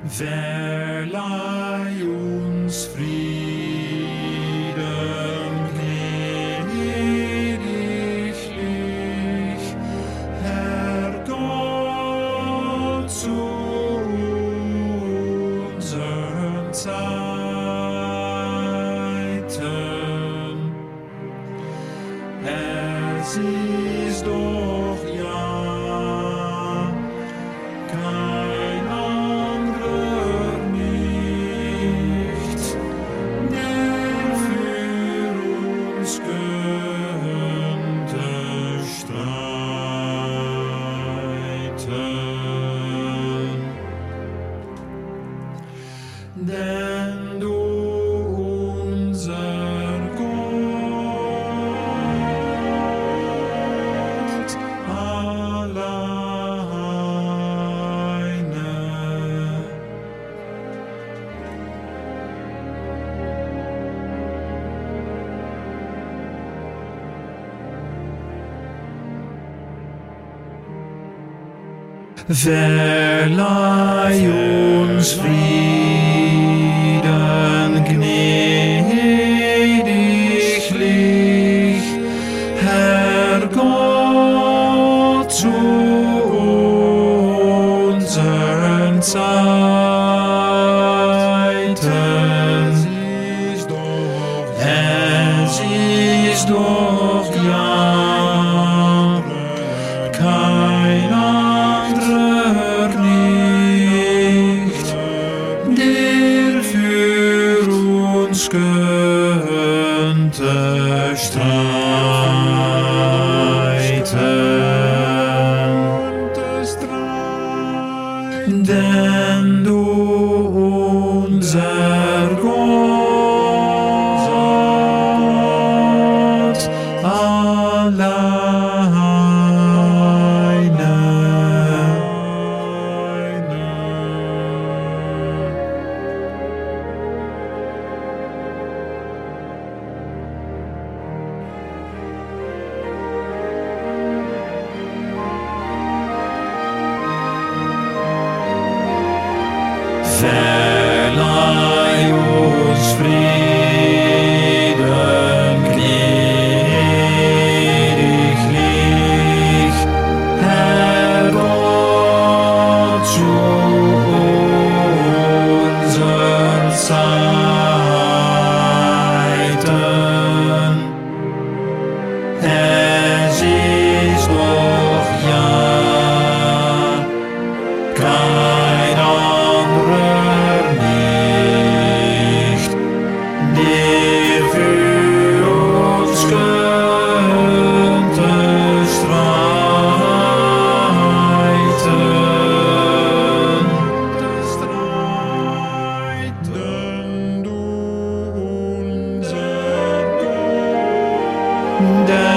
Verleih uns Frieden, gnädiglich, Herr Gott, zu unseren Zeiten. Es ist doch ja kein anderer nicht, der für uns könnte streiten. Denn du, unser Gott, alleine. Verleih uns Frieden, gnädiglich, Herr Gott, zu unseren Zeiten. Es ist doch ja kein anderer nicht, der für uns könnte streiten. Denn du, unser Gott, alleine. Verleih uns Frieden, gnädiglich, Herr Gott, zu unseren Zeiten. Es ist doch ja kein anderer nicht, der für uns könnte streiten. Denn du, unser Gott,